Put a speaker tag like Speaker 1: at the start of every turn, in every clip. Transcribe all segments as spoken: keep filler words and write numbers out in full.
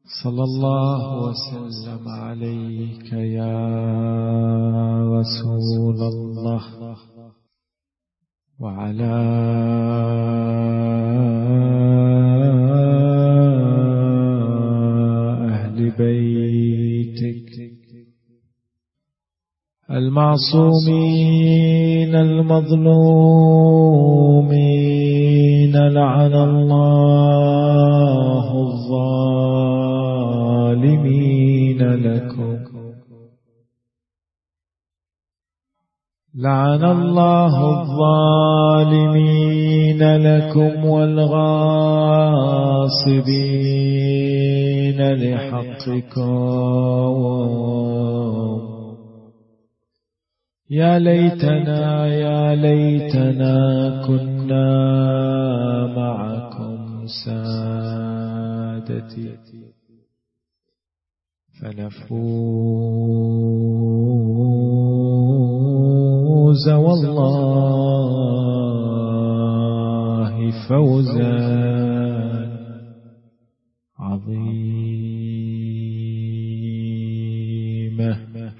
Speaker 1: صلى الله وسلم عليك يا رسول الله وعلى أهل بيتك المعصومين المظلومين. لعن الله الظالمين لكم لعن الله الظالمين لكم والغاصبين لحقكم. يا ليتنا يا ليتنا كنا معكم سادتي فنفوز والله فوزا عظيما.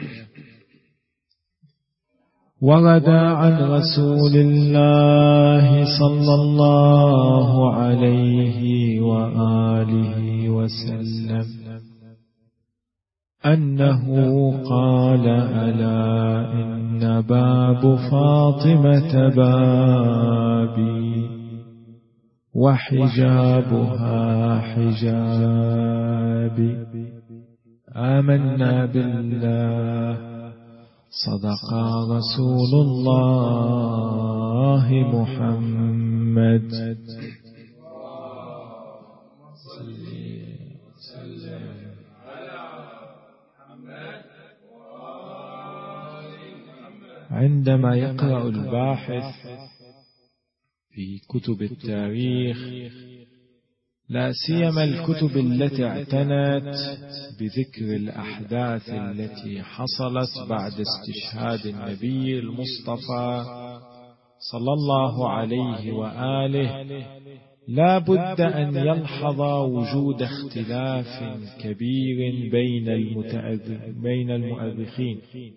Speaker 1: ورد عن رسول الله صلى الله عليه وآله وسلم أنه قال: ألا إن باب فاطمة بابي وحجابها حجابي. آمنا بالله صدق رسول الله محمد عندما يقرأ الباحث في كتب التاريخ، لا سيما الكتب التي اعتنت بذكر الأحداث التي حصلت بعد استشهاد النبي المصطفى صلى الله عليه وآله، لا بد أن يلحظ وجود اختلاف كبير بين المؤرخين.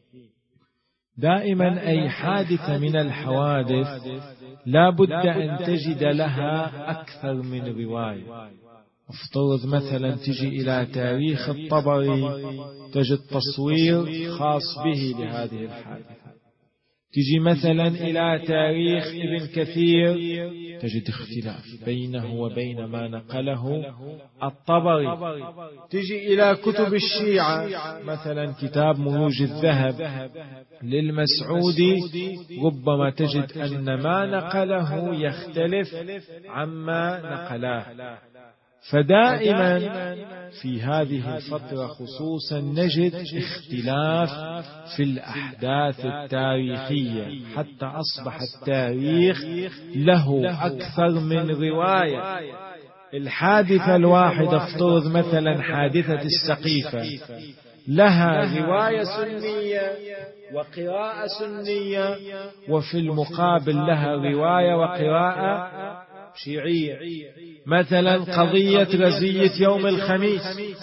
Speaker 1: دائما أي حادثة من الحوادث لا بد أن تجد لها أكثر من رواية. افترض مثلا تجي إلى تاريخ الطبري تجد تصوير خاص به لهذه الحادثة، تجي مثلا إلى تاريخ ابن كثير تجد اختلاف بينه وبين ما نقله الطبري، تجي إلى كتب الشيعة مثلا كتاب مروج الذهب للمسعودي ربما تجد أن ما نقله يختلف عما نقلاه. فدائما في هذه الفترة خصوصا نجد اختلاف في الأحداث التاريخية، حتى أصبح التاريخ له أكثر من رواية. الحادثة الواحدة افترض مثلا حادثة السقيفة لها رواية سنية وقراءة سنية، وفي المقابل لها رواية وقراءة شيعية. مثلا قضية رزية يوم الخميس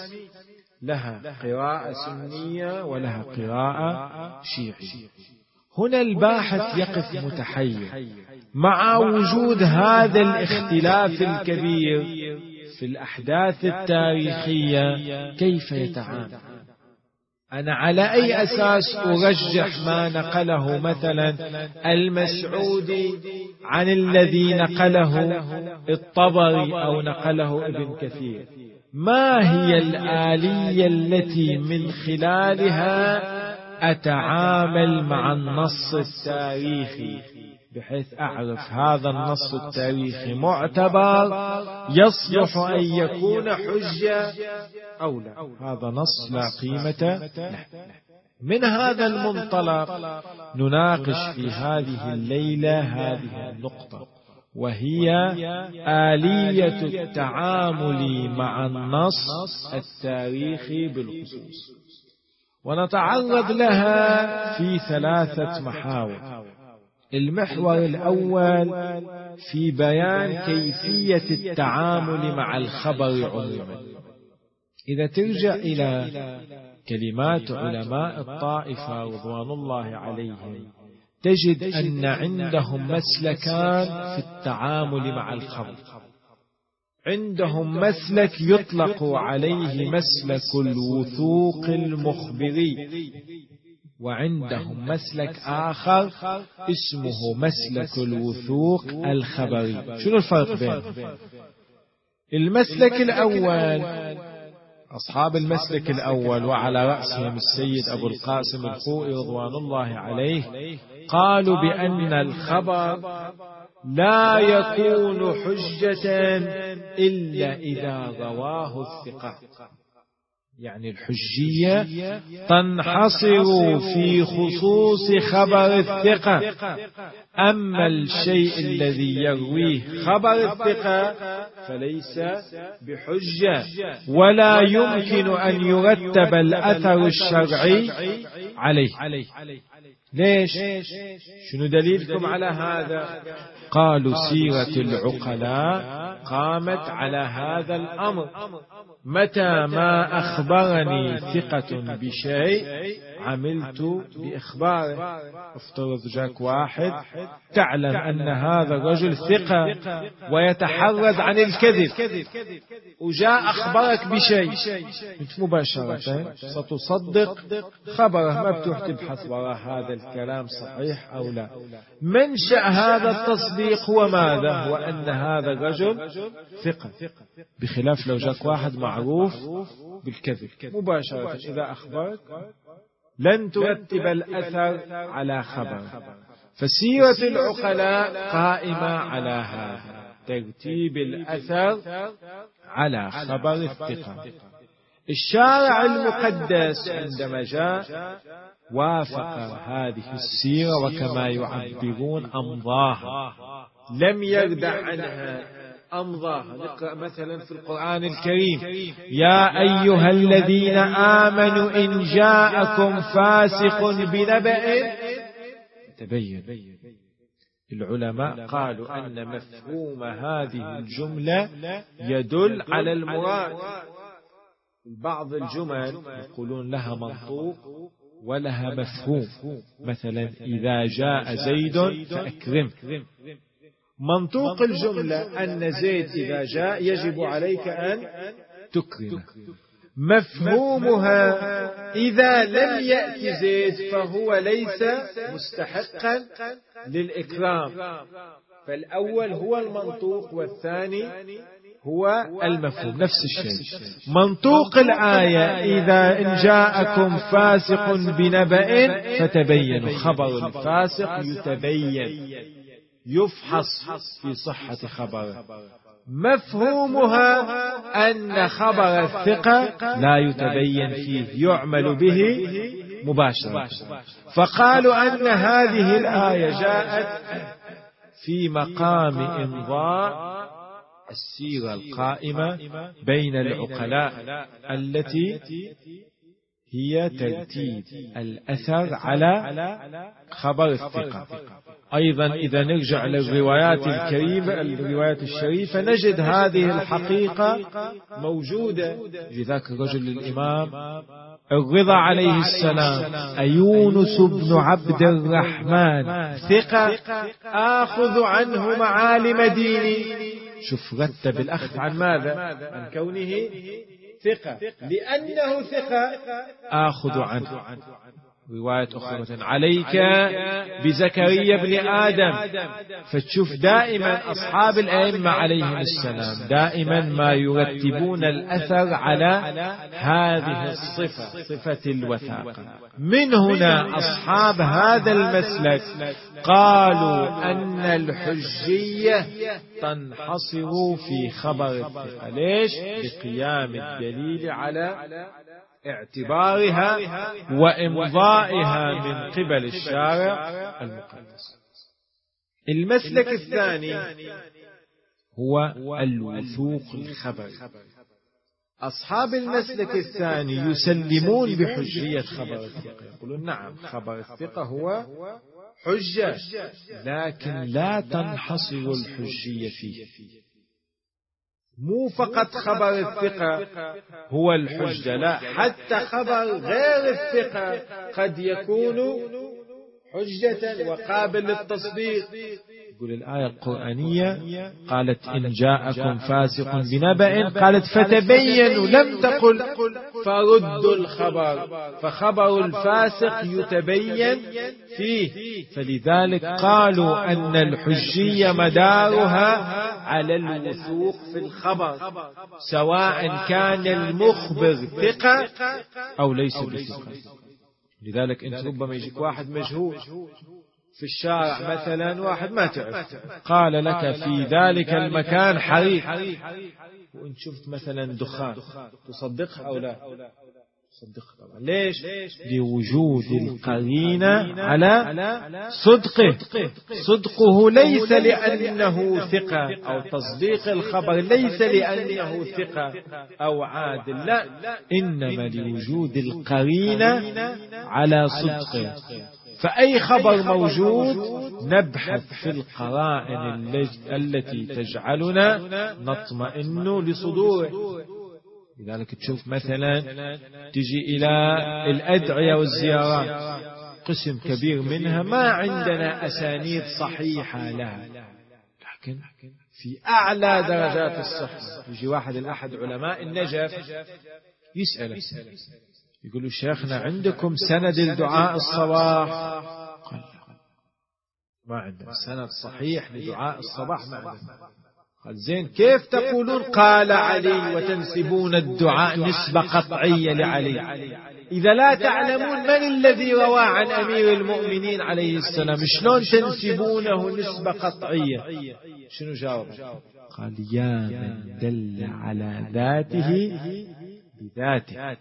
Speaker 1: لها قراءة سنية ولها قراءة شيعية. هنا الباحث يقف متحير مع وجود هذا الاختلاف الكبير في الأحداث التاريخية، كيف يتعامل؟ أنا على أي أساس أرجح ما نقله مثلا المسعودي عن الذي نقله الطبري أو نقله ابن كثير؟ ما هي الآلية التي من خلالها أتعامل مع النص التاريخي بحيث أعرف هذا النص التاريخي معتبر يصلح أن يكون حجة أو لا، هذا نص لا قيمة له. من هذا المنطلق نناقش في هذه الليلة هذه النقطة، وهي آلية التعامل مع النص التاريخي بالخصوص، ونتعرض لها في ثلاثة محاور. المحور الأول في بيان كيفية التعامل مع الخبر عموما، إذا ترجع إلى كلمات علماء الطائفة رضوان الله عليهم تجد أن عندهم مسلكان في التعامل مع الخبر. عندهم مسلك يطلق عليه مسلك الوثوق المخبري، وعندهم مسلك آخر اسمه مسلك الوثوق الخبري. شنو الفرق بينهم؟ المسلك الأول، أصحاب المسلك الأول وعلى رأسهم السيد أبو القاسم الخوئي رضوان الله عليه، قالوا بأن الخبر لا يكون حجة إلا إذا رواه الثقة. يعني الحجية تنحصر في خصوص خبر الثقة، أما الشيء الذي يرويه خبر الثقة فليس بحجة، ولا يمكن أن يرتب الأثر الشرعي عليه. ليش؟ شنو دليلكم على هذا؟ قالوا سيرة العقلاء قامت على هذا الأمر. متى ما أخبرني ثقة بشيء عملت بإخباره. افترض جاك واحد تعلم أن هذا الرجل ثقة ويتحرز عن الكذب، وجاء أخبرك بشيء، أنت مباشرة ستصدق خبره، ما بتروح تبحث وراء هذا الكلام صحيح أو لا. منشأ هذا التصديق هو ماذا؟ هو أن هذا الرجل ثقة، بخلاف لو جاك واحد معروف بالكذب مباشرة إذا أخبرك لن ترتب الأثر على خبر. فسيرة العقلاء قائمة على هذا، ترتيب الأثر على خبر الثقة. الشارع المقدس عندما جاء وافق هذه السيرة وكما يعبرون أمضاها، لم يردع عنها أمضاها. نقرأ مثلا في القرآن الكريم: يا أيها الذين آمنوا إن جاءكم فاسق بنبأ تبين. العلماء قالوا أن مفهوم هذه الجملة يدل على المراد. بعض الجمل يقولون لها منطوق ولها مفهوم، مثلا إذا جاء زيد فأكرم. منطوق الجملة أن زيد إذا جاء يجب عليك أن تكرمه. مفهومها إذا لم يأتي زيد فهو ليس مستحقا للإكرام. فالأول هو المنطوق والثاني هو المفهوم، نفس الشيء. منطوق الآية: إذا إن جاءكم فاسق بنبأ فتبينوا. خبر الفاسق يتبين، يفحص في صحة خبره. مفهومها أن خبر الثقة لا يتبين فيه، يعمل به مباشرة. فقالوا أن هذه الآية جاءت في مقام إمضاء السيرة القائمة بين العقلاء التي هي ترتيب الأثر على خبر الثقة. أيضا إذا نرجع للروايات الكريمة الروايات الشريفة نجد هذه الحقيقة موجودة. لذاك الرجل الإمام الرضا عليه السلام: أيونس بن عبد الرحمن ثقة آخذ عنه معالم ديني. شوف رتب الأخذ عن ماذا؟ عن كونه ثقة، لأنه ثقة آخذ عنه. رواية أخرى: عليك بزكريا بن آدم. فتشوف دائما أصحاب الأئمة عليهم السلام دائما ما يرتبون الأثر على هذه الصفة، صفة الوثاقة. من هنا أصحاب هذا المسلك قالوا أن الحجية تنحصر في خبر الثقة. ليش؟ لقيام الدليل على اعتبارها وإمضائها من قبل الشارع المقدس. المسلك الثاني هو الوثوق الخبري. أصحاب المسلك الثاني يسلمون بحجية خبر الثقة، يقولون نعم خبر الثقة هو حجة، لكن لا تنحصر الحجية فيه. مو فقط خبر الثقة هو الحجة، لا، حتى خبر غير الثقة قد يكون حجة وقابل للتصديق. يقول الآية القرآنية قالت إن جاءكم فاسق بنبأ، قالت فتبينوا، لم تقل فردوا الخبر، فخبر الفاسق يتبين فيه. فلذلك قالوا أن الحجية مدارها على الوثوق في الخبر، سواء كان المخبر ثقة أو ليس بثقة. لذلك أنت ربما يجيك واحد مجهول في الشارع مثلا، واحد ما تعرف، قال لك في ذلك المكان حريق، وانت شفت مثلا دخان، تصدقه أو لا؟ تصدقه طبعا. ليش؟ لوجود القرينة على صدقه. صدقه ليس لأنه ثقة، أو تصديق الخبر ليس لأنه ثقة أو عادل، لا، إنما لوجود القرينة على صدقه. فأي خبر موجود نبحث في القرائن التي تجعلنا نطمئن لصدوره. لذلك تشوف مثلا تجي إلى الأدعية والزيارات، قسم كبير منها ما عندنا أسانيد صحيحة لها، لكن في أعلى درجات الصحة. يجي واحد الأحد علماء النجف يسأله، يقولوا شيخنا عندكم سند الدعاء الصباح؟ قال ما عندنا سند صحيح لدعاء الصباح، ما عندنا. قال زين كيف تقولون قال علي وتنسبون الدعاء نسبة قطعية لعلي إذا لا تعلمون من الذي روى عن أمير المؤمنين عليه السلام؟ شلون تنسبونه نسبة قطعية؟ شنو جاوب؟ قال يا من دل على ذاته بذاته.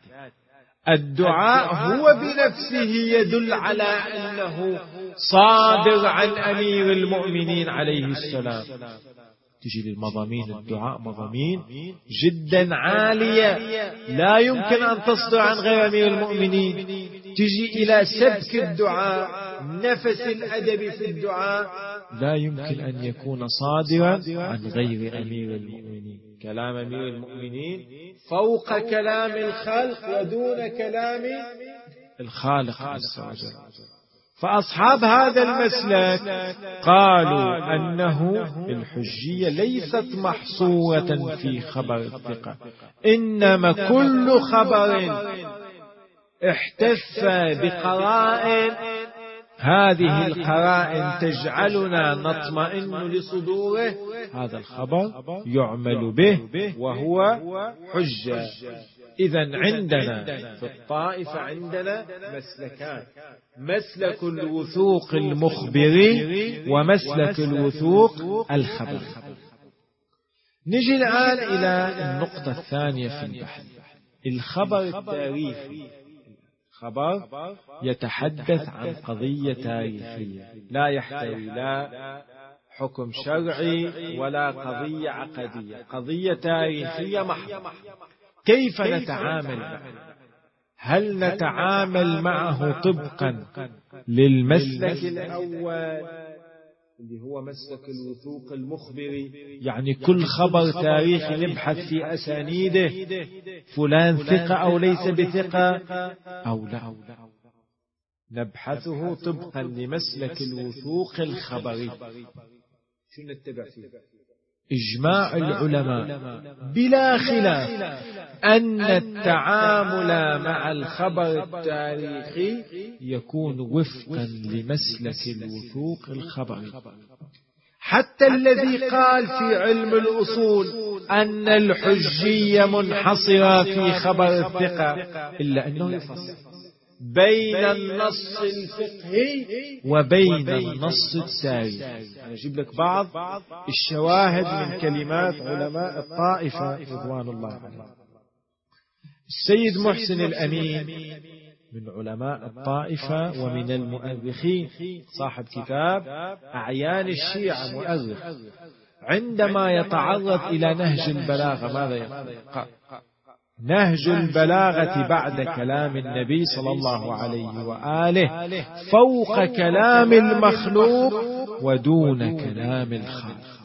Speaker 1: الدعاء هو بنفسه يدل على أنه صادر عن أمير المؤمنين عليه السلام. تجي للمضامين الدعاء مضامين جدا عالية لا يمكن أن تصدر عن غير أمير المؤمنين. تجي إلى سبك الدعاء، نفس الأدب في الدعاء لا يمكن أن يكون صادرا عن غير أمير المؤمنين. كلام أمير المؤمنين فوق كلام الخلق ودون كلام الخالق عز وجل. فأصحاب هذا المسلك قالوا أنه الحجية ليست محصورة في خبر الثقة، إنما كل خبر احتف بقرائن، هذه القرائن تجعلنا نطمئن لصدوره، هذا الخبر يعمل به وهو حجة. إذن عندنا في الطائفة عندنا مسلكان، مسلك الوثوق المخبري ومسلك الوثوق الخبري. نجي الآن إلى النقطة الثانية في البحث، الخبر التاريخي. خبر يتحدث عن قضية تاريخية لا يحتوي لا حكم شرعي ولا قضية عقدية، قضية تاريخية محضة. كيف نتعامل معه؟ هل نتعامل معه طبقا للمسلك الأول اللي هو مسلك الوثوق المخبري، يعني كل خبر تاريخي نبحث في أسانيده فلان ثقة أو ليس بثقة، أو لا نبحثه طبقا لمسلك الوثوق الخبري؟ شو نتبع فيه؟ إجماع العلماء بلا خلاف أن التعامل مع الخبر التاريخي يكون وفقا لمسلك الوثوق الخبري. حتى الذي قال في علم الأصول أن الحجية منحصرة في خبر الثقة إلا أنه يفصل بين النص الفقهي وبين النص التاريخي. أنا أجيب لك بعض الشواهد من كلمات علماء الطائفة رضوان الله عليهم. السيد محسن الأمين من علماء الطائفة ومن المؤرخين، صاحب كتاب أعيان الشيعة، مؤرخ، عندما يتعرض إلى نهج البلاغة ماذا يقول؟ نهج البلاغة بعد كلام النبي صلى الله عليه وآله فوق كلام المخلوق ودون كلام الخالق.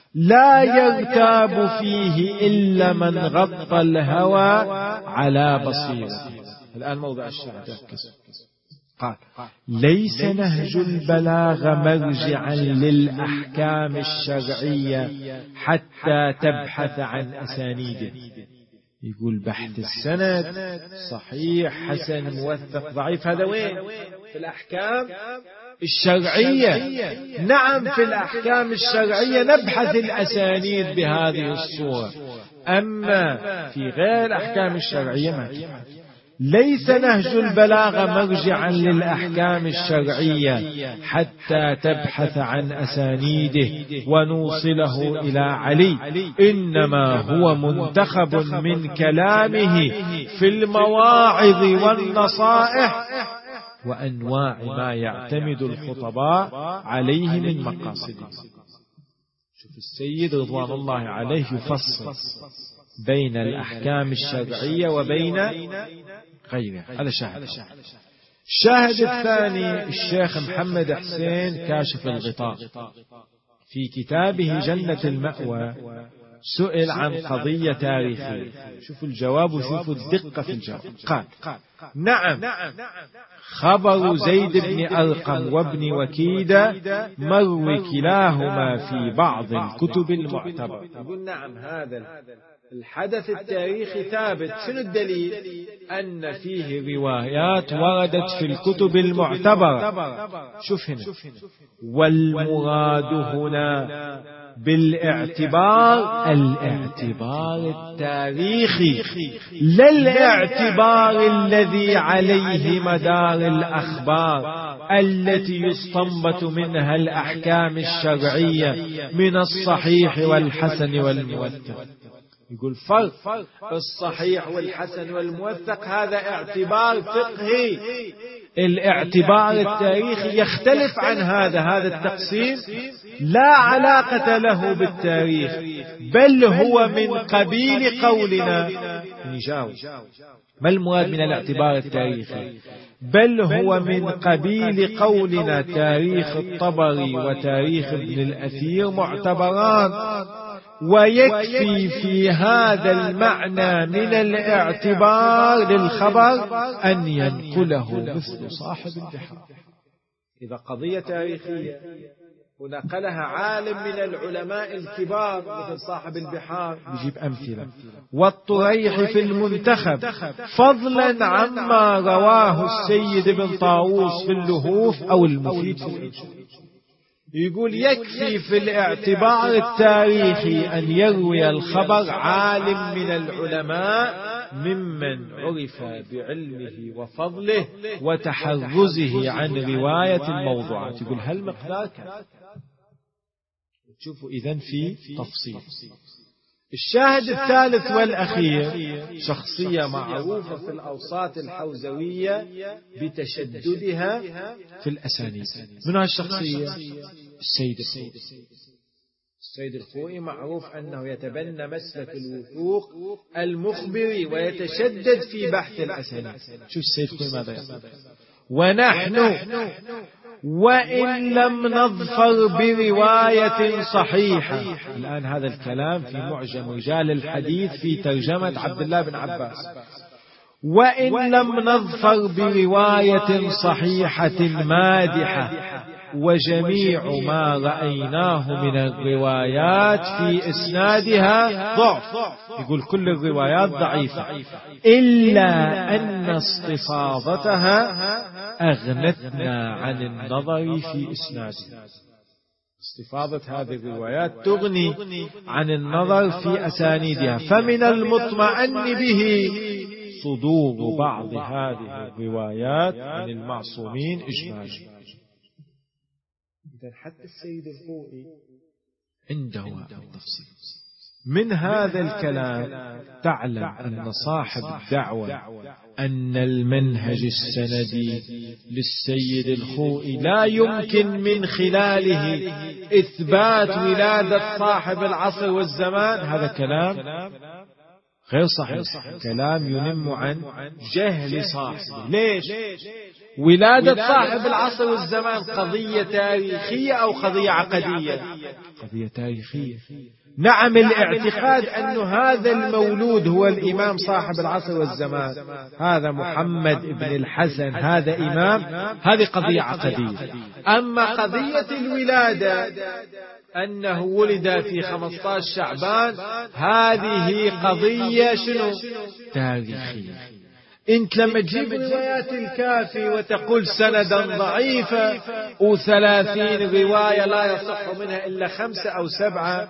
Speaker 1: لا يرتاب فيه إلا من غطى الهوى على بصيرة. الآن موضع الشاهد. قال ليس نهج البلاغة مرجعا للأحكام الشرعية حتى تبحث عن أسانيده. يقول بحث السند صحيح حسن موثق ضعيف، هذا وين؟ في الأحكام الشرعية. نعم في الأحكام الشرعية نبحث الأسانيد بهذه الصورة، أما في غير الأحكام الشرعية ما تبحث. ليس نهج البلاغة مرجعا للأحكام الشرعية حتى تبحث عن أسانيده ونوصله إلى علي، إنما هو منتخب من كلامه في المواعظ والنصائح وأنواع ما يعتمد الخطباء عليه من مقاصده. شوف السيد رضوان الله عليه يفصل بين الأحكام الشرعية وبين غيرها. هذا شاهد. الشاهد الثاني الشيخ محمد حسين كاشف الغطاء في كتابه جنة المأوى سئل عن قضية تاريخية. شوفوا الجواب وشوفوا الدقة في الجواب. قال نعم خبر زيد بن أرقم وابن وكيدة مروي كلاهما في بعض الكتب المعتبرة. يقول نعم هذا الحدث التاريخي ثابت. شنو الدليل؟ أن فيه روايات وردت في الكتب المعتبرة. شوف هنا، والمراد هنا بالاعتبار الاعتبار التاريخي لا الاعتبار الذي عليه مدار الأخبار التي يستنبط منها الأحكام الشرعية من الصحيح والحسن والموثق. يقول فرق الصحيح والحسن والموثق هذا اعتبار فقهي. الاعتبار التاريخي يختلف عن هذا. هذا التقسيم لا علاقة له بالتاريخ، بل هو من قبيل قولنا. نجاوب ما المراد من الاعتبار التاريخي؟ بل هو من قبيل قولنا تاريخ الطبري وتاريخ ابن الأثير معتبران، ويكفي في هذا المعنى من الاعتبار للخبر أن ينقله مثل صاحب البحار. إذا قضية تاريخية ونقلها عالم من العلماء الكبار مثل صاحب البحار، يجيب أمثلة، والطريح في المنتخب، فضلا عما رواه السيد بن طاووس في اللهوف أو المفيد في الإنشاء. يقول يكفي في الاعتبار التاريخي أن يروي الخبر عالم من العلماء ممن عرف بعلمه وفضله وتحرزه عن رواية الموضوعات. يقول هل مقدار كذا؟ تشوفوا إذن في تفصيل. الشاهد الثالث والأخير شخصية معروفة في الأوساط الحوزوية بتشددها في الأسانيد. من هالشخصية؟ السيد الخوئي. السيد الخوئي معروف أنه يتبنى مسلك الوثوق المخبري ويتشدد في بحث الأسانيد. شوف السيد الخوئي ماذا يقول: ونحن وإن لم نظفر برواية صحيحة. الآن هذا الكلام في معجم رجال الحديث في ترجمة عبد الله بن عباس. وإن لم نظفر برواية صحيحة مادحة، وجميع ما رأيناه من الروايات في إسنادها ضعف. يقول كل الروايات ضعيفة إلا أن استفاضتها أغنتنا عن النظر في إسنادها. استفاضة هذه الروايات تغني عن النظر في أسانيدها، فمن المطمئن به صدور بعض هذه الروايات عن المعصومين إجمالا. إذن حتى السيد الخوئي عنده التفصيل. من هذا الكلام تعلم أن صاحب الدعوة أن المنهج السندي للسيد الخوئي لا يمكن من خلاله إثبات ولادة صاحب العصر والزمان. هذا كلام غير صحيح، كلام ينم عن جهل صاحبه. ليش؟ ولادة صاحب العصر والزمان قضية تاريخية أو قضية عقدية؟ قضية تاريخية. نعم، الاعتقاد أن هذا المولود هو الإمام صاحب العصر والزمان، هذا محمد بن الحسن، هذا إمام، هذه قضية عقدية. أما قضية الولادة أنه ولد في خمسة عشر شعبان، هذه قضية شنو؟ تاريخية. انت لما تجيب روايات الكافي وتقول سندا ضعيفة وثلاثين رواية لا يصح منها إلا خمسة أو سبعة،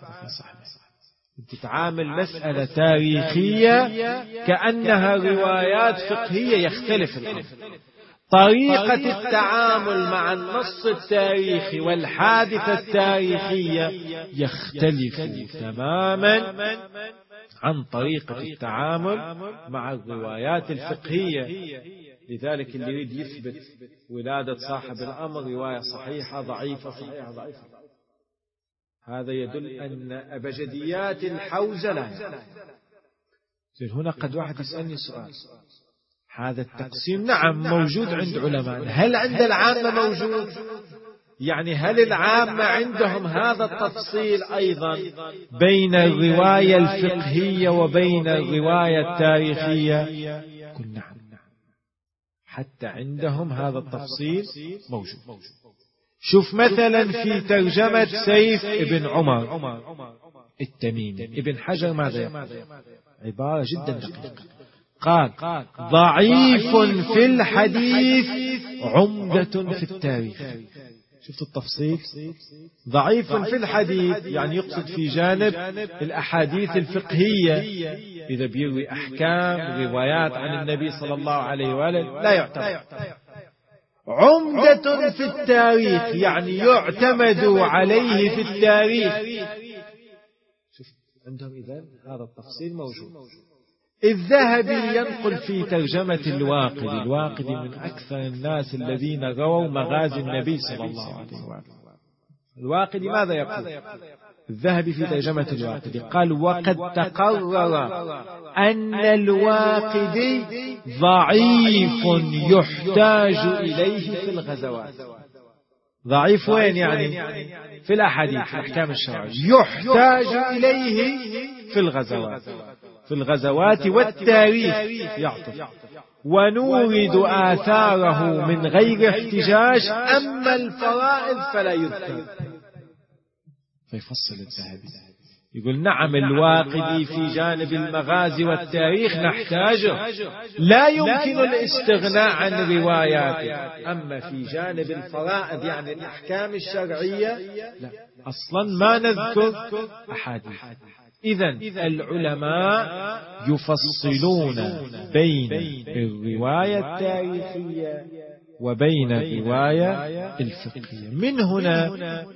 Speaker 1: تتعامل مسألة تاريخية كأنها روايات فقهية. يختلف الأمر. طريقة التعامل مع النص التاريخي والحادثة التاريخية يختلف تماما عن طريقة التعامل مع الروايات الفقهية. لذلك اللي يريد يثبت ولادة صاحب الأمر رواية صحيحة ضعيفة صحيحة ضعيفة، هذا يدل أن أبجديات الحوزة لا. هنا قد واحد يسألني سؤال، هذا التقسيم نعم موجود عند علماء، هل عند العامة موجود؟ يعني هل العامة عندهم هذا التفصيل أيضا بين الرواية الفقهية وبين الرواية التاريخية؟ قل نعم، حتى عندهم هذا التفصيل موجود. شوف مثلا في ترجمة سيف ابن عمر التميمي، ابن حجر ماذا يقول؟ عبارة جدا دقيقة، قال ضعيف في الحديث عمدة في التاريخ. شفت التفصيل؟ ضعيف في الحديث يعني يقصد في جانب الأحاديث الفقهية، إذا بيروي أحكام روايات عن النبي صلى الله عليه وآله لا يعتبر. عمدة في التاريخ يعني يعتمد عليه في التاريخ. شفت عندهم إذن هذا التفصيل موجود. الذهبي ينقل في ترجمة الواقدي، الواقدي من أكثر الناس الذين رووا مغازي النبي صلى الله عليه وسلم. الواقدي ماذا يقول؟ الذهبي في ترجمة الواقدي قال وقد تقرر أن الواقدي ضعيف يحتاج إليه في الغزوات. ضعيف وين يعني؟ في الأحاديث، في الأحكام الشرعية، يحتاج إليه في الغزوات، في الغزوات والتاريخ يعطف. ونورد آثاره من غير احتجاج، أما الفرائض فلا يذكر. فيفصل الذهبي يقول نعم الواقدي في جانب المغازي والتاريخ نحتاجه، لا يمكن الاستغناء عن رواياته، أما في جانب الفرائض يعني الأحكام الشرعية لا، أصلا ما نذكر أحاديث. إذن العلماء يفصلون بين الرواية التاريخية وبين الرواية الفقهية. من هنا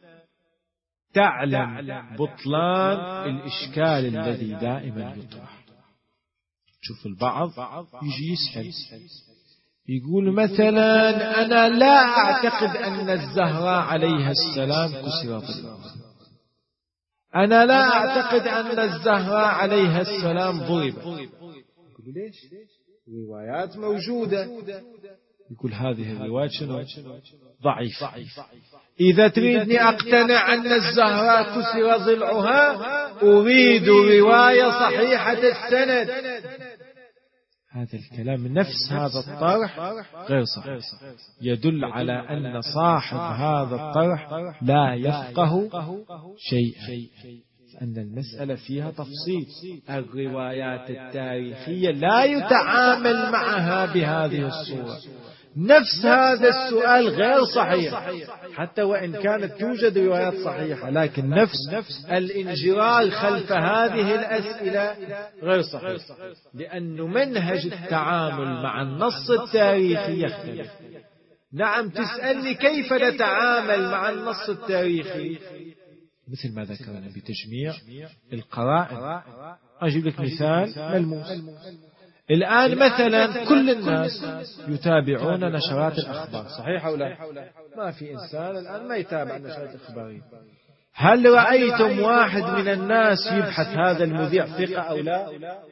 Speaker 1: تعلم بطلان الإشكال الذي دائما يطرح. شوف البعض يجي يسأل يقول مثلا أنا لا أعتقد أن الزهراء عليها السلام كسر ضلعها، أنا لا أعتقد أن الزهراء عليها السلام ضرب. يقول ليش؟ روايات موجودة. يقول هذه الروايات شنو؟ ضعيفة. إذا تريدني أقتنع أن الزهراء كسر ضلعها أريد رواية صحيحة السند. هذا الكلام نفس هذا الطرح غير صحيح، يدل على أن صاحب هذا الطرح لا يفقه شيئا، أن المسألة فيها تفصيل. الروايات التاريخية لا يتعامل معها بهذه الصورة. نفس هذا السؤال غير صحيح، حتى وإن كانت توجد روايات صحيحة، لكن نفس الانجرار خلف هذه الأسئلة غير صحيح، لأن منهج التعامل مع النص التاريخي يختلف. نعم تسألني كيف نتعامل مع النص التاريخي؟ مثل ما ذكرنا بتجميع القرائن. أجيب لك مثال ملموس. الآن مثلا كل الناس يتابعون نشرات الأخبار، صحيح أو لا؟ ما في إنسان الآن ما يتابع النشرات الأخبارية. هل رأيتم واحد من الناس يبحث هذا المذيع ثقة أو لا؟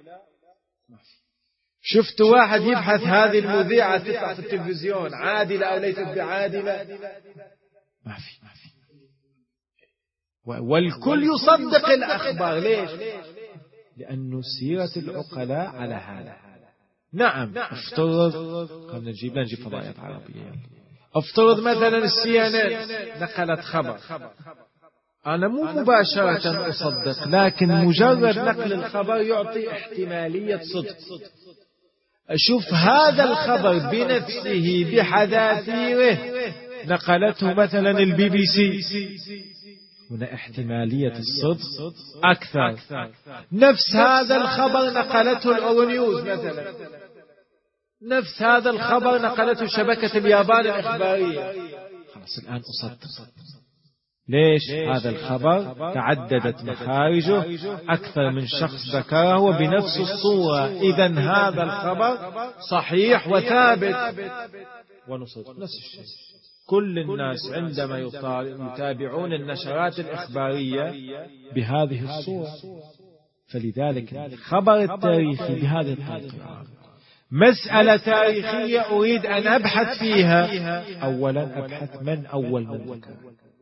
Speaker 1: شفت واحد يبحث هذه المذيعة تطلع في التلفزيون عادلة أو ليست بعادلة؟ ما في. والكل يصدق الأخبار. ليش؟ لأنه سيرة العقلاء على هذا. نعم، افترض قبل نجيب نجيب فضائيات عربية، افترض مثلا السي ان ان نقلت خبر، أنا مو مباشرة أصدق، لكن مجرد نقل الخبر يعطي احتمالية صدق. أشوف هذا الخبر بنفسه بحذافيره نقلته مثلا البي بي سي، هنا احتمالية الصدق أكثر. نفس هذا الخبر نقلته الأورونيوز مثلا، نفس هذا الخبر نقلته شبكة اليابان الإخبارية، خلاص الآن أصدق. ليش؟ هذا الخبر تعددت مخارجه، أكثر من شخص ذكره وبنفس الصورة، إذن هذا الخبر صحيح وثابت ونصدق. نفس الشيء كل الناس عندما يتابعون النشرات الإخبارية بهذه الصورة، فلذلك الخبر التاريخي بهذه الطريقة. مسألة تاريخية أريد أن أبحث فيها، أولا أبحث من أول من ذكر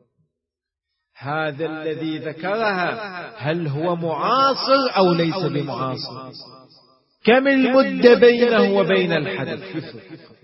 Speaker 1: هذا الذي ذكرها، هل هو معاصر أو ليس بمعاصر؟ كم المدة بينه وبين الحدث؟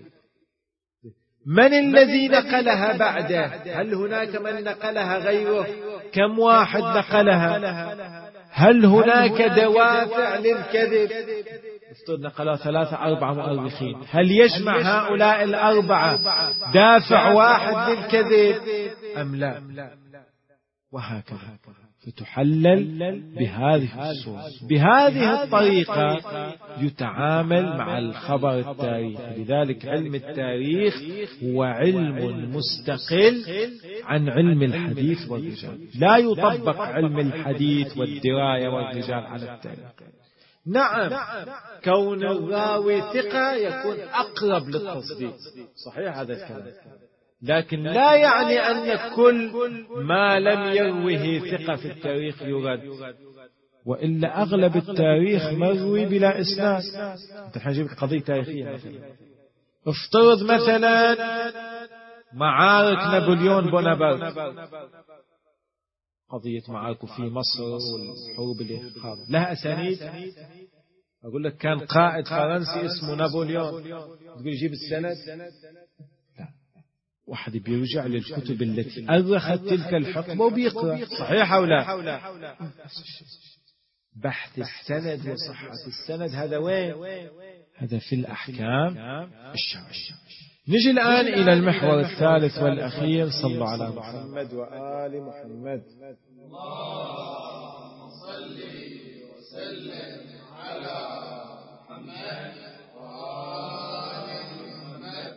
Speaker 1: من الذي نقلها بعده؟ هل هناك من نقلها غيره؟ كم واحد نقلها؟ هل هناك دوافع للكذب؟ افترض نقلها ثلاثة أربعة مؤرخين، هل يجمع هؤلاء الأربعة دافع واحد للكذب أم لا؟ وهكذا، فتحلل بهذه الصورة. بهذه الطريقة يتعامل مع الخبر التاريخي. لذلك علم التاريخ هو علم مستقل عن علم الحديث والرجال، لا يطبق علم الحديث والدراية والرجال على التاريخ. نعم، كون الراوي ثقة يكون أقرب للتصديق، صحيح هذا الكلام، لكن لا يعني أن كل ما لم يروه ثقة في التاريخ يرد، وإلا أغلب التاريخ مروي بلا إسناد. أنت حنجيب قضية تاريخية مثلا، افترض مثلا معارك نابليون بونابرت، قضية معارك في مصر والحروب اللي خاضت لها أسانيد. أقول لك كان قائد فرنسي اسمه نابليون، تقول جيب السند؟ واحد بيرجع للكتب التي أرخت تلك الحقبة وبيقرأ، صحيح أو لا؟ بحث السند وصحة السند هذا وين؟ هذا في الأحكام الشرعية. نجي الآن إلى المحور الثالث والأخير. صلوا على محمد وآل محمد. اللهم صل وسلم على محمد وآل محمد.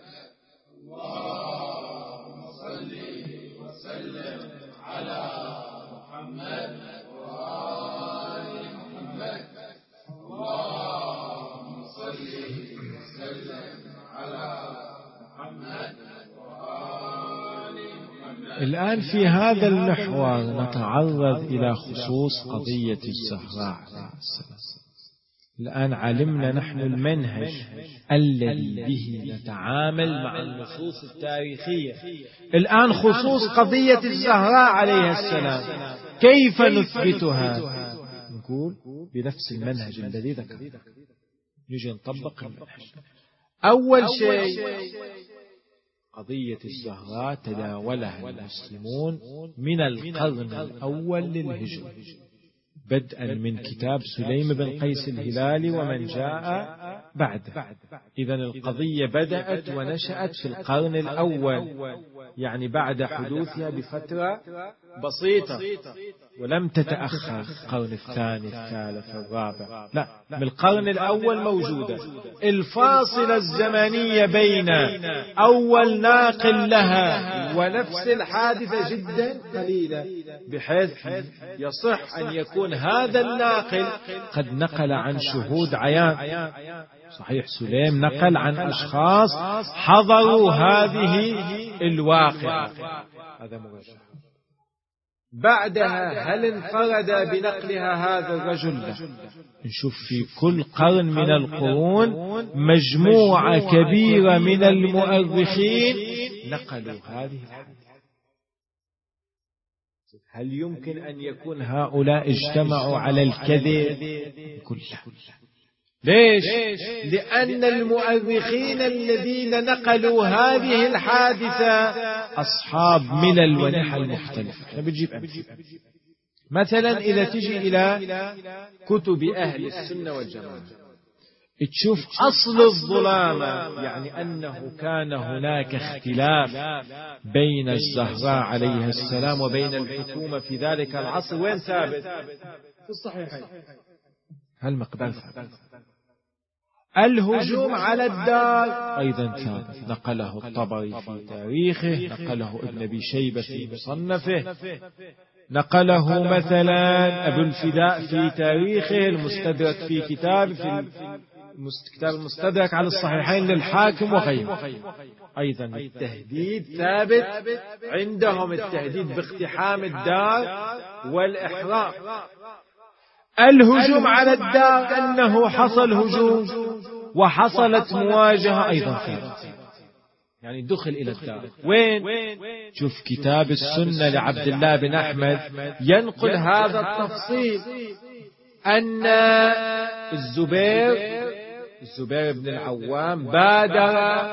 Speaker 1: اللهم صل وسلم على محمد وآل محمد. اللهم صل وسلم على محمد وآل محمد. الآن في هذا المحور نتعرض إلى خصوص قضية الزهراء عليه السلام. الآن علمنا نحن المنهج الذي به نتعامل مع النصوص التاريخية. الآن خصوص قضية الزهراء عليه السلام كيف نثبتها؟ نقول بنفس المنهج الذي ذكرنا، نجي نطبق المنهج. أول شيء قضية الزهراء تداولها المسلمون من القرن الأول للهجرة، بدءا من كتاب سليم بن قيس الهلالي ومن جاء بعده. إذن القضية بدأت ونشأت في القرن الأول، يعني بعد حدوثها بفترة بسيطة، ولم تتأخر القرن الثاني الثالث الرابع، لا، من القرن الأول موجودة. الفاصلة الزمنية بين أول ناقل لها ونفس الحادثة جدا قليلة، بحيث يصح أن يكون هذا الناقل قد نقل عن شهود عيان. صحيح سليم نقل عن أشخاص حضروا هذه الواقعة، هذا مرجح. بعدها هل انفرد بنقلها هذا الرجل؟ لا. نشوف في كل قرن من القرون مجموعة كبيرة من المؤرخين نقلوا هذه الحادثة. هل يمكن أن يكون هؤلاء اجتمعوا على الكذب؟ كلها. ليش؟ لأن المؤرخين الذين نقلوا هذه الحادثة أصحاب ملل ونحل مختلفة. احنا بنجيب أمثلة. مثلا إذا تجي إلى كتب أهل السنة والجماعة تشوف أصل الظلامة، يعني أنه كان هناك اختلاف بين الزهراء عليها السلام وبين الحكومة في ذلك العصر. وين ثابت؟ في الصحيحين. هل مقدار ثابت؟ الهجوم على الدار أيضا ثابت، نقله الطبري في تاريخه، نقله ابن أبي شيبة في مصنفه، نقله مثلا أبو الفداء في تاريخه، المستدرك في كتاب في كتاب المستدرك على الصحيحين للحاكم وغيره. أيضا التهديد ثابت عندهم، التهديد باقتحام الدار والإحراق. الهجوم على الدار أنه حصل هجوم وحصلت مواجهة أيضا ثابت، يعني دخل إلى الدار. وين؟ شوف كتاب السنة لعبد الله بن أحمد ينقل هذا التفصيل، أن الزبير الزبير بن العوام بادر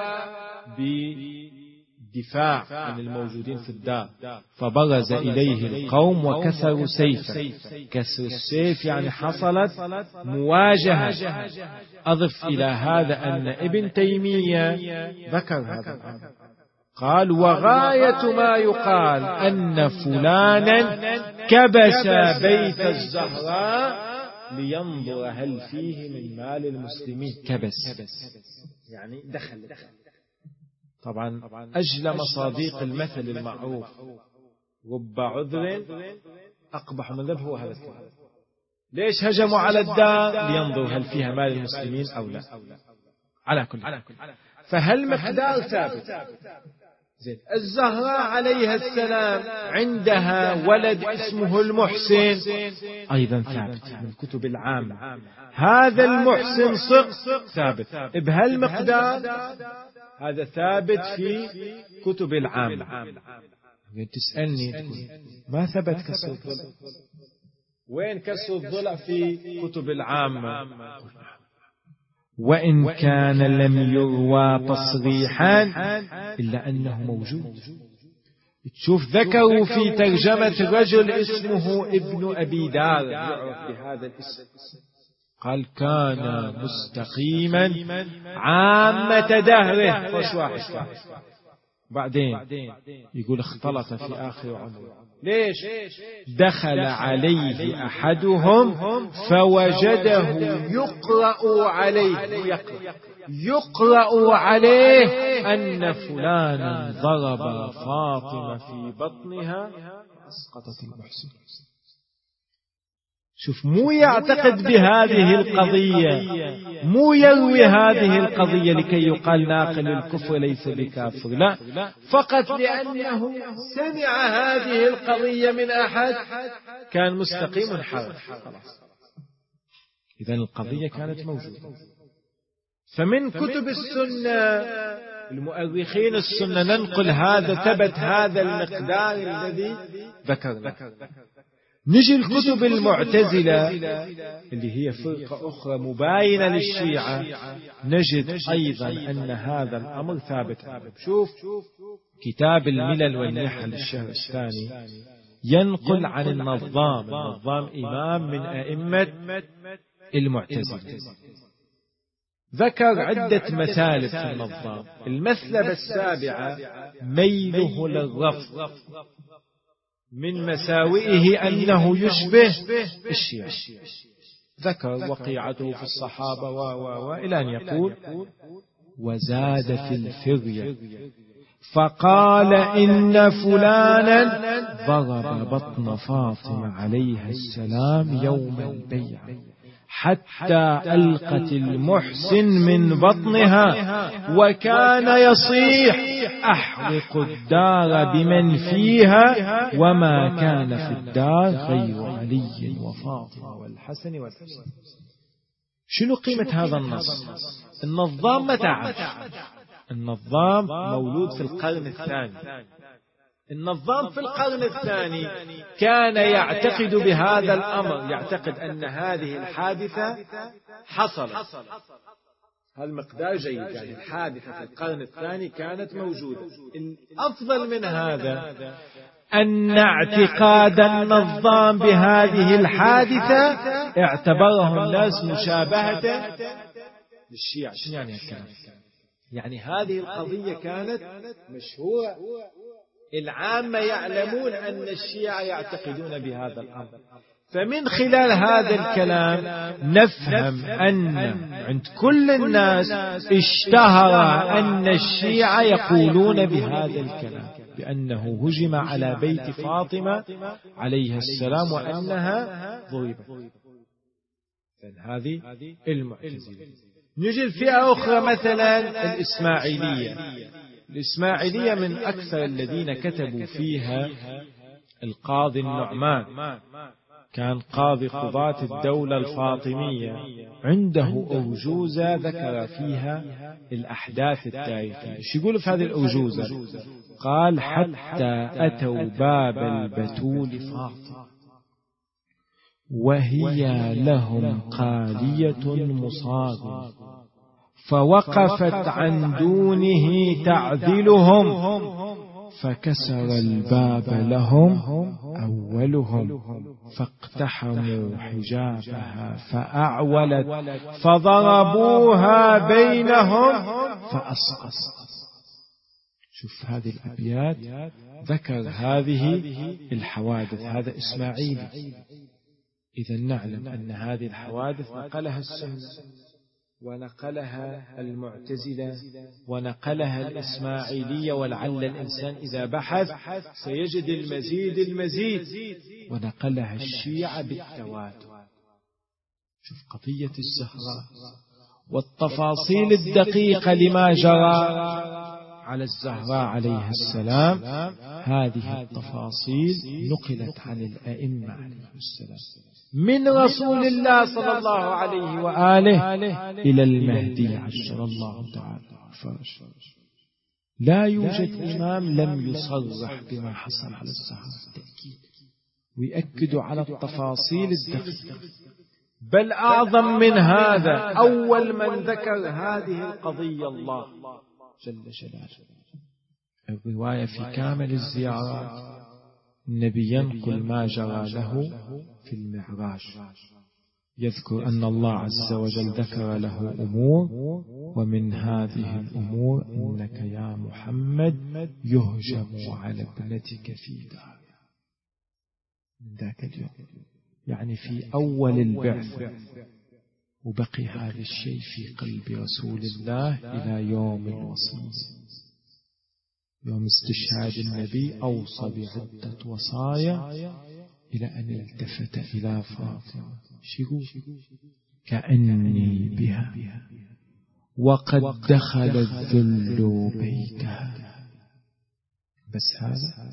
Speaker 1: بدفاع عن الموجودين في الدار، فبرز إليه القوم وكسروا سيفا. كسر السيف يعني حصلت مواجهة. أضف إلى هذا أن ابن تيمية ذكر هذا الأمر، قال وغاية ما يقال أن فلانا كبس بيت الزهراء لينظر هل فيه من مال المسلمين. كبس يعني دخل. طبعا أجل مصاديق المثل المعروف رب عذر أقبح من ذنب هو هذا الكلام. ليش هجموا على الدار؟ لينظروا هل فيها مال المسلمين أو لا. على كل فهل مقدار ثابت؟ زين. الزهراء عليها السلام عندها ولد اسمه المحسن أيضا ثابت من الكتب العامة. هذا المحسن صق ثابت بهالمقدار، هذا ثابت في كتب العامة. تسألني ما ثبت كسر الضلع؟ وين كسر الضلع في كتب العامة؟ وإن كان لم يروى تصريحا إلا أنه موجود. تشوف ذكروا في ترجمة رجل اسمه ابن أبي دار يعرف بهذا الاسم، قال كان مستقيما عامة دهره. فش واحد بعدين يقول اختلط في آخر عمره. ليش؟ دخل عليه أحدهم فوجده يقرأ عليه يقرأ, يقرأ عليه أن فلانا ضرب فاطمة في بطنها أسقطت المحسن. شوف، مو يعتقد بهذه القضية، مو يروي هذه القضية لكي يقال ناقل الكفر ليس بكافر، لا، فقط لأنه سمع هذه القضية من أحد كان مستقيم حرف. إذن القضية كانت موجودة. فمن كتب السنة المؤرخين السنة ننقل هذا، ثبت هذا المقدار الذي ذكرنا. نجي الكتب المعتزلة اللي هي فرقة أخرى مباينة للشيعة، نجد أيضا أن هذا الأمر ثابت. شوف كتاب الملل والنحل الشهر الثاني ينقل عن النظام النظام إمام من أئمة المعتزلة، ذكر عدة مثالب في النظام. المثلبة السابعة ميله للرفض، من مساوئه أنه يشبه الشيعة. ذكر وقيعته في الصحابة و و و إلى أن يقول وزاد في الفرية فقال إن فلانا ضرب بطن فاطمة عليها السلام يوم البيعة حتى ألقت المحسن من بطنها وكان يصيح أحرق الدار بمن فيها وما كان في الدار غير علي وفاطمة والحسن والحسين. شنو قيمة هذا النص؟ النظام متى عاش؟ النظام مولود في القرن الثاني. النظام في القرن الثاني كان يعتقد بهذا الأمر، يعتقد أن هذه الحادثة حصلت. هالمقدار جيد، يعني الحادثة في القرن الثاني كانت موجودة. الأفضل من هذا أن اعتقاد النظام بهذه الحادثة اعتبره الناس مشابهة للشيعة. شنو يعني الكلام؟ يعني هذه القضية كانت مشهورة، العامة يعلمون أن الشيعة يعتقدون بهذا الأمر. فمن خلال هذا الكلام نفهم أن عند كل الناس اشتهر أن الشيعة يقولون بهذا الكلام، بأنه هجم على بيت فاطمة عليها السلام وأنها ضربت. هذه المعتزلة. نجي الفئة أخرى مثلا الإسماعيلية. الإسماعيلية من أكثر الذين كتبوا فيها القاضي النعمان، كان قاضي قضاة الدولة الفاطمية، عنده أرجوزة ذكر فيها الأحداث التاريخية. شو يقول في هذه الأرجوزة؟ قال: حتى أتوا باب البتول فاطمة وهي لهم قالية مصاب، فوقفت عن دونه تعذلهم، فكسر الباب لهم أولهم، فاقتحموا حجابها فأعولت، فضربوها بينهم فأسقط. شوف هذه الأبيات، ذكر هذه الحوادث. هذا إسماعيلي. إذا نعلم أن هذه الحوادث نقلها السنة ونقلها المعتزلة ونقلها الإسماعيلية، ولعل الإنسان إذا بحث سيجد المزيد المزيد، ونقلها الشيعة بالتواتر. شوف قضية الزهراء والتفاصيل الدقيقة لما جرى على الزهراء عليه السلام. هذه التفاصيل نقلت عن الأئمة عليه السلام من رسول الله صلى الله عليه وآله إلى المهدي عجل الله تعالى فرج. لا يوجد إمام لم يصرح بما حصل على الزهراء بالتأكيد، ويأكد على التفاصيل الدقيقة. بل أعظم من هذا، أول من ذكر هذه القضية الله جل جلاله. الرواية في كامل الزيارات النبي ينقل ما جرى له في المعراج، يذكر أن الله عز وجل ذكر له أمور، ومن هذه الأمور إنك يا محمد يهجم على ابنتك في دار. من ذاك اليوم، يعني في أول البعث، وبقي هذا الشيء في قلب رسول الله إلى يوم الوصية. يوم استشهاد النبي أوصى بعدة وصايا إلى أن التفت إلى فاطمة، شيقول كأني بها وقد دخل الذل بيتها. بس هذا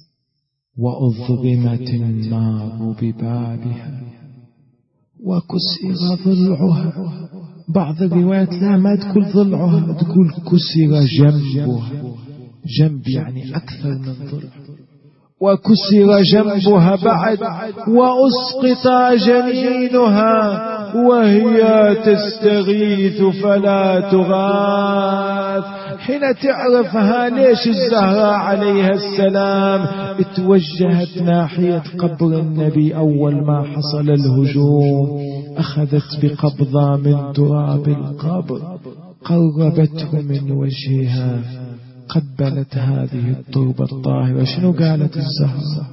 Speaker 1: وأظلمت النار ببابها وكسر ضلعها. بعض الروايات لا ما تقول ضلعها، تقول كسر جنبها. جنب يعني أكثر من ضلع. وكسر جنبها بعد، وأسقط جنينها وهي تستغيث فلا تغاث. حين تعرفها ليش الزهراء عليها السلام اتوجهت ناحية قبر النبي أول ما حصل الهجوم، أخذت بقبضة من تراب القبر، قربته من وجهها، قبلت هذه التربة الطاهرة. شنو قالت الزهراء؟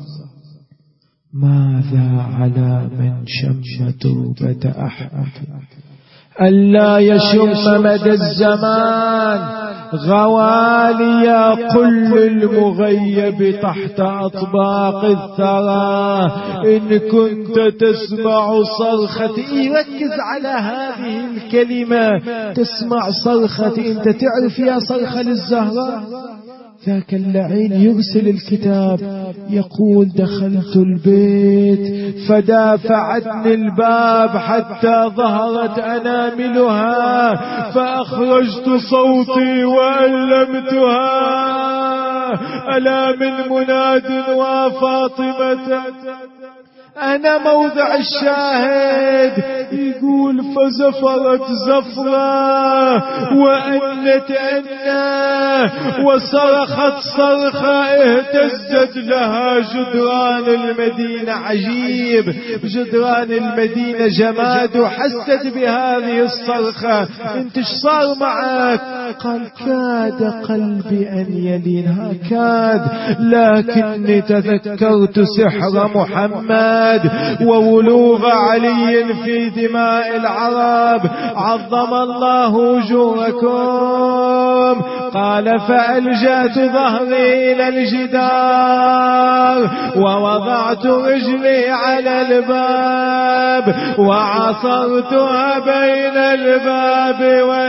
Speaker 1: ماذا على من شم تربة أحمد ألا يشم مدى الزمان غوالي قل المغيب تحت أطباق الثرى إن كنت تسمع صرختي. يركز على هذه الكلمة، تسمع صرختي. أنت تعرف يا صرخة للزهراء؟ ذاك اللعين يرسل الكتاب يقول دخلت البيت فدافعتني الباب حتى ظهرت أناملها فأخرجت صوتي وألمتها ألا من مناد وفاطمة. أنا موضع الشاهد. يقول فزفرت زفرة وأنت أنا وصرخت صرخة اهتزت لها جدران المدينة. عجيب، جدران المدينة جماد وحست بهذه الصرخة. انت ايش صار معك؟ قال كاد قلبي أن يلينها، كاد، لكني تذكرت سحر محمد وولوغ علي في دماء العرب عظم الله أجوركم. قال فألجأت ظهري إلى الجدار ووضعت رجلي على الباب وعصرتها بين الباب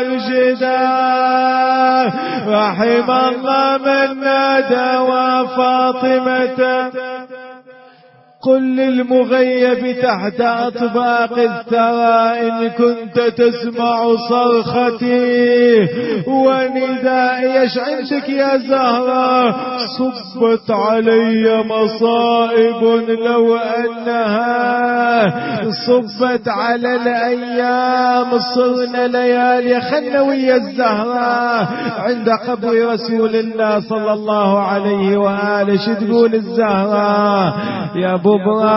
Speaker 1: والجدار. رحم الله من نادى وفاطمة قل للمغيب تحت أطباق الثرى إن كنت تسمع صرختي وندائي. ايش عندك يا زهرة؟ صبت علي مصائب لو أنها صبت على الأيام صرنا ليالي. خلنا ويا الزهرة عند قبر رسول الله صلى الله عليه وآله. شو تقول الزهرة؟ يا أبو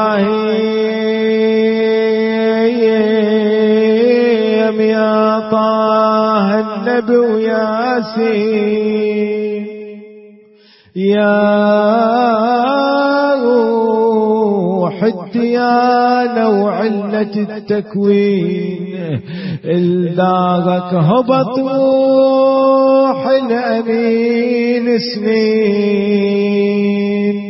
Speaker 1: إبراهيم يا طه النبي وياسين يا روح الديانة وعلة التكوين الدارك هبط روح الأمين سنين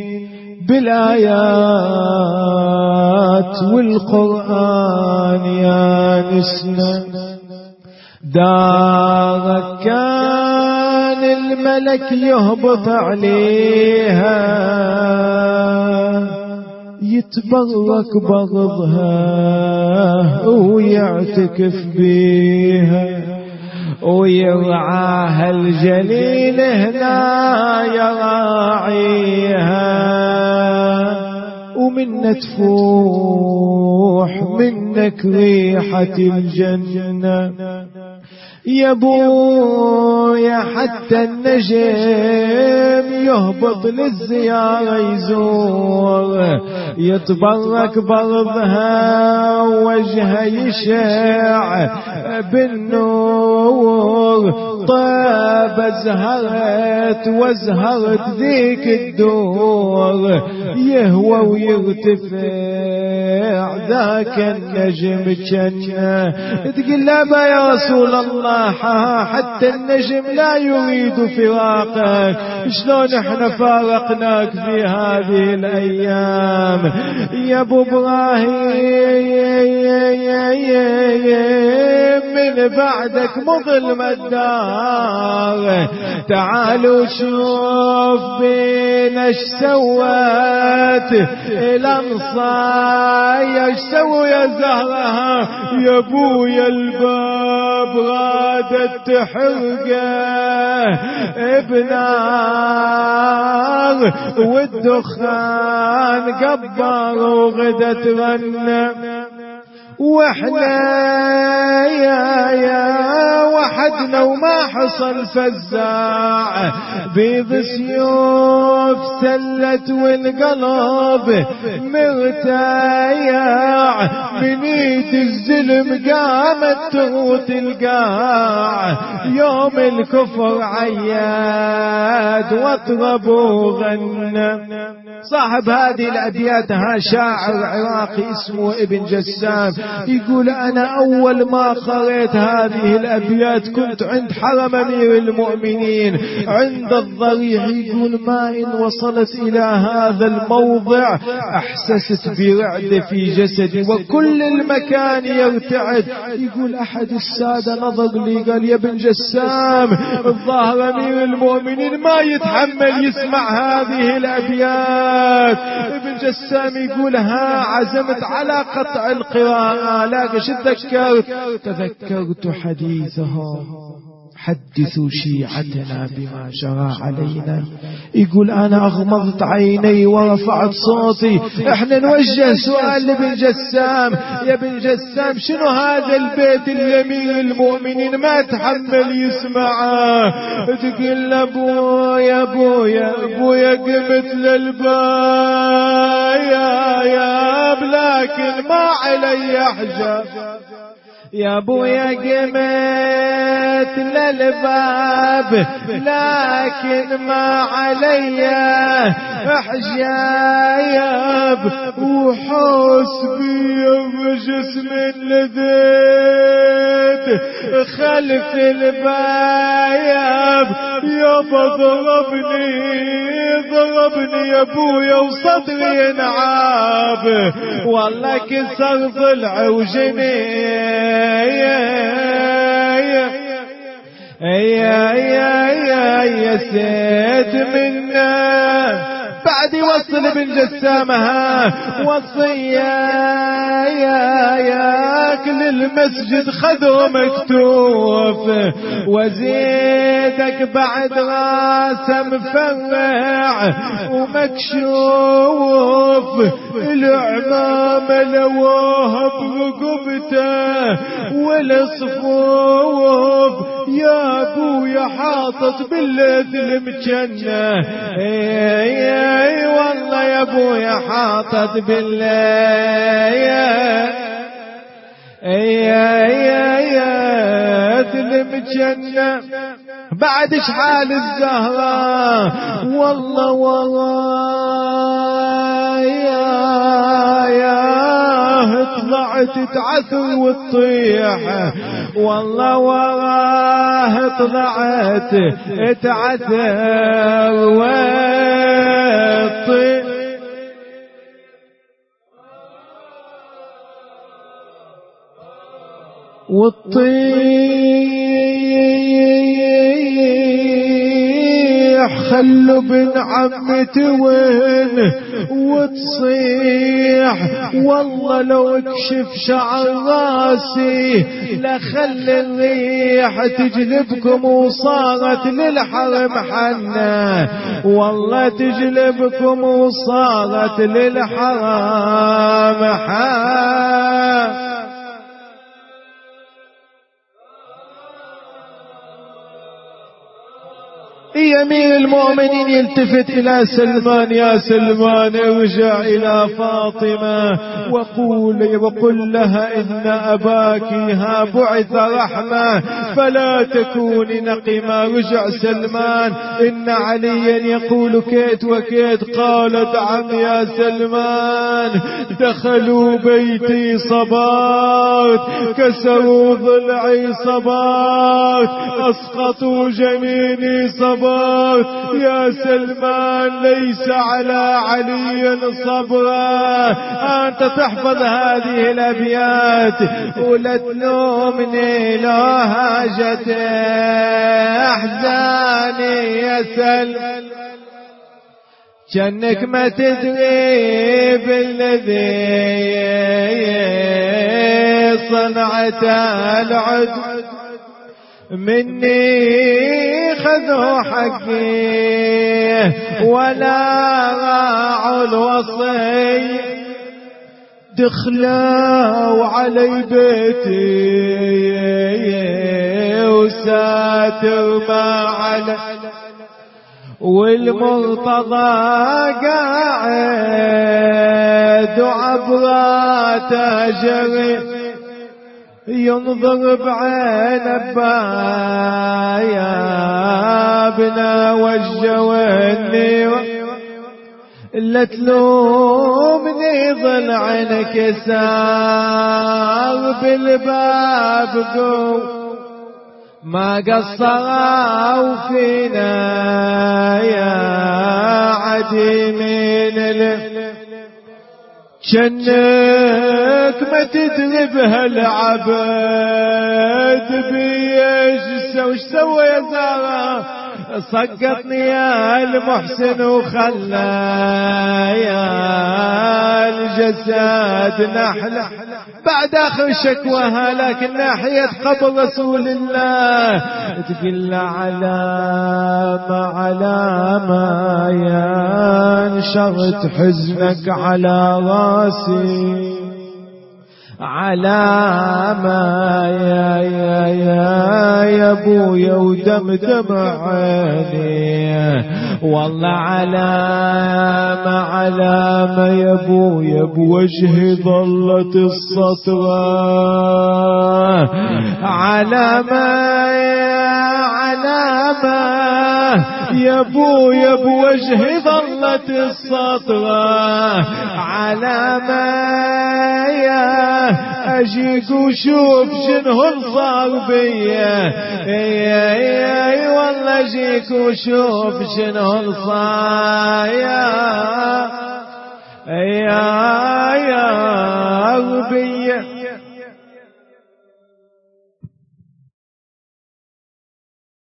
Speaker 1: بالآيات والقرآن يا نسنا. دارك كان الملك يهبط عليها يتبرك بغضها ويعتكف بيها ويرعاها الجليل هنا يراعيها ومن تفوح منك ريحة الجنة. يا بويا حتى النجم يهبط للزيارة يزور يتبرك برضها وجهها يشع بالنور. طاب زهرت وزهرت ذيك الدور يهوى ويرتفع ذاك النجم جنة. تقول لا يا رسول الله حتى النجم لا يريد فراقك. شلون احنا فارقناك في هذه الايام يا ابو ابراهيم؟ من بعدك مظلم الدار. تعالوا شوف بينا ايش سوت الانصار. ايش سووا يا زهرة؟ يا ابويا الباب غادت تحرقه بنار والدخان قبر وغدت غنى. واحنا يا يا وحدنا وما حصل فزاع بيض سيوف سلت والقلب مرتايع. من ايد الظلم قامت تغوت القاع، يوم الكفر عياد واطرب وغنى. صاحب هذه الأبيات ها شاعر عراقي اسمه ابن جسام، يقول أنا أول ما قرأت هذه الأبيات كنت عند حرم أمير المؤمنين عند الضريح، يقول ما إن وصلت إلى هذا الموضع أحسست برعد في جسدي وكل المكان يرتعد. يقول أحد السادة نظر لي قال يا ابن جسام الظاهر أمير المؤمنين ما يتحمل يسمع هذه الأبيات. ابن جسام يقول ها عزمت على قطع القراءة، لكن شو تذكرت؟ تذكرت حديثها حدثوا شيعتنا بما جرى علينا. يقول أنا أغمضت عيني ورفعت صوتي. احنا نوجه سؤال لابن جسام، يا ابن جسام شنو هذا البيت اليمين المؤمنين ما تحمل يسمعه؟ تقول ابويا ابويا ابويا قمت للبايا يا لكن ما علي حجاب، يا ابويا قمت للباب لكن ما علي حجاب، وحسبي بجسم لذيذ خلف الباب، يابا ضربني ضربني يا ابويا وصدري ينعاب، والله كسر ضلع وجني يا يا يا يا سيد منا. بعد يوصل ابن جسامها وصية يا ياك للمسجد خذوا مكتوف، وزيدك بعد راسه مفرع ومكشوف، العمام لواه برقبته والصفوف، يا ابويا حاطط بالليل المجنة، اي والله يا ابويا حاطط بالليل يا يا يا المجنة. بعد اشحال الزهرة والله والله يا يا طلعت تعثر وتطيح، والله وراه طلعت تعثر وتطيح، والطيح خلوا بن عمتي وين وتصيح، والله لو اكشف شعر راسي لخل الريح تجلبكم وصارت للحرم حنة، والله تجلبكم وصارت للحرم حنة. أمير المؤمنين يلتفت إلى سلمان، يا سلمان ارجع إلى فاطمة وقول وقل لها إن أباك ها بعث رحمة فلا تكوني نقما. رجع سلمان، إن عليا يقول كيت وكيت. قالت عم يا سلمان دخلوا بيتي صبات، كسروا ضلعي صبات، أسقطوا جنيني صبات، يا سلمان ليس على علي صبرا. أنت تحفظ هذه الأبيات ولا تلومني لو هاجت أحزاني يا سلمان، جنك ما تدري بالذي صنعت العد مني خذوا حقي ولا راعوا الوصي، دخلوا علي بيتي وساتر ما علي، والمرتضى قاعد وعبراته جري ينظر بعين بايا بنا وجهني لا تلومني ظل عينك سار بالباب قو ما قصروا فينا يا عديمين له جنك ما تدري بهالعبد بيش وش سوى يا زارة سقطني يا المحسن وخلى يا الجسد نحلة بعد آخر شكوها لكن ناحية قبر رسول الله تقل علامة علامة يا انشرت حزنك على راسي علامة يا يا يا يا ابويا ودم دمع عيني والله علامة علامة يا ابويا بوجهي ظلت السطرة علامة يا علامة يا ابويا بوجهي ظلت السطرة علامة يا اجيك وشوف شنو صار بيا اي والله اجيك وشوف شنو صار يا